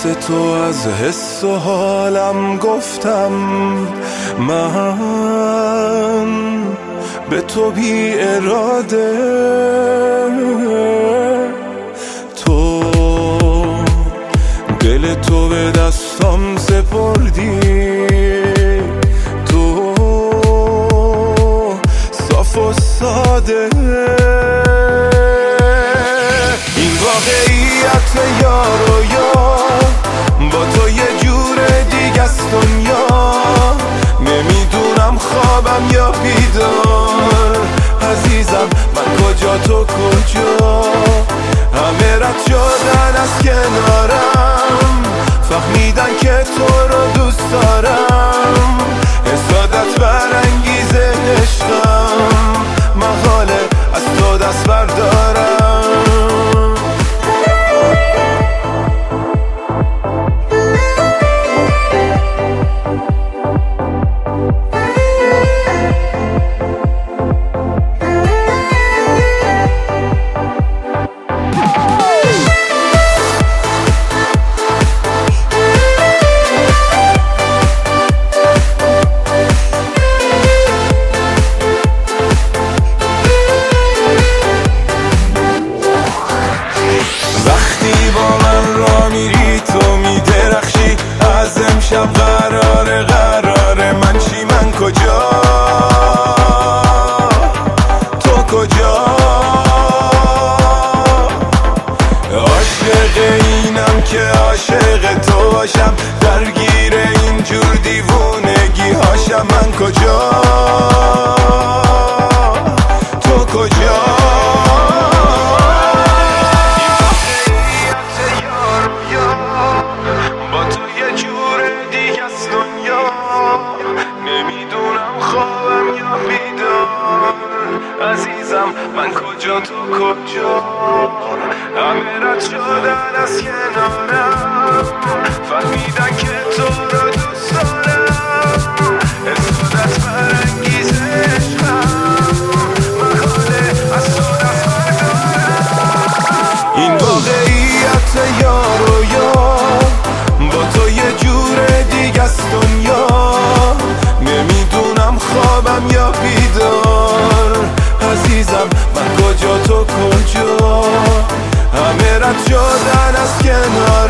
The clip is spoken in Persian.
تو از حس و حالم گفتم، من به تو بی اراده. تو دل تو به دستم سپردی، تو صاف و ساده. این واقعیت یار و یار، با تو یه جور دیگه است دنیا. نمیدونم خوابم یا بیدار، عزیزم من کجا تو کجا. همه رد شدن از کنارم، فهمیدن که تو رو دوست دارم. حسادت برانگیزه عشقم، محاله از تو دست بردارم. میری تو میدرخشی، از امشب قراره من چی، من کجا، تو کجا. عاشق اینم که عاشق تو باشم، درگیر اینجور دیوونگی هاشم. من کجا، تو کجا. عزیزم من کجا تو کجا. همه رد شدن از کنارم، فهمیدن که تو رو دوست دارم. حسادت برانگیزه عشقم، محاله از تو دست بردارم. این واقعیت یار و یار، با تو یه جور دیگه است دنیا. نمیدونم خوابم یا بیدار، عزیزم من کجا تو کجا. همه رد شدن از کنار